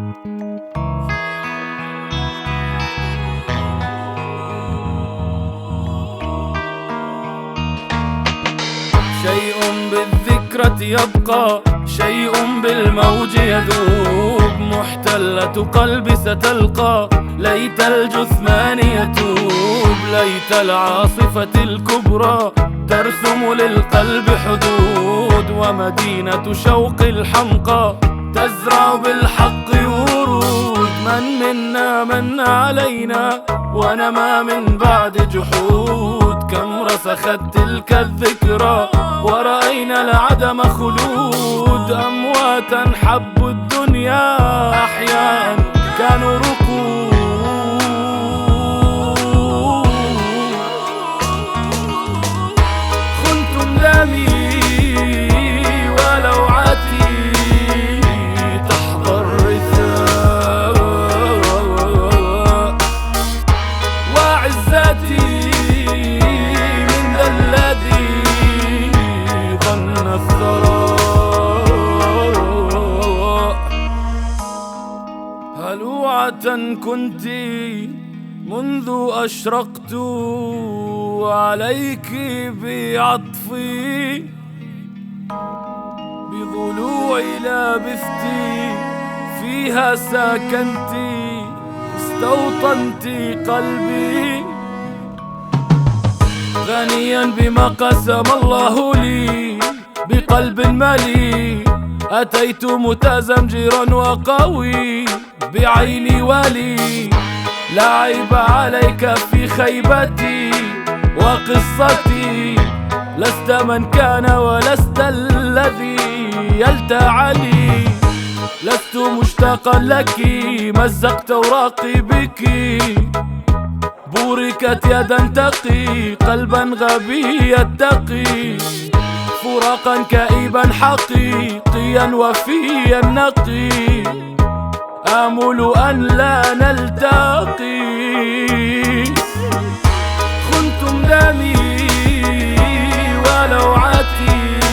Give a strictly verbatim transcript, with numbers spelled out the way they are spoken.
شيء بالذكرى يبقى، شيء بالموج يذوب، محتلة قلبي ستلقى، ليت الجثمان يتوب، ليت العاصفة الكبرى ترسم للقلب حدود، ومدينة شوق الحمقى تزرع بالحق ورود. من منا من علينا ونما من بعد جحود، كم رسخت تلك الذكرى ورأينا العدم خلود، أمواتا حبوا الدنيا أحياء كانوا ركود. خنتم دمي ولوعتي تحظى الرثاء، وعزتي من ذا الذي ظن الثراء. هلوعة كنت منذ أشرقت عليك بعطفي، بضلوعي لابثت فيها ساكنت، استوطنت قلبي. غنيا بما قسم الله لي بقلب مليء، أتيت متزمجرا وقوي بعيني ولي، لا عيب عليك في خيبتي وقصتي، لست من كان ولست الذي يلتعلي، لست مشتاقا لك مزقت أوراقي بك، بوركت يدا تقي قلبا غبي يتقي، فراقا كئيبا حقيقيا وفيا نقي، آمل أن لا نلتقي. خنتم دمي ولوعتي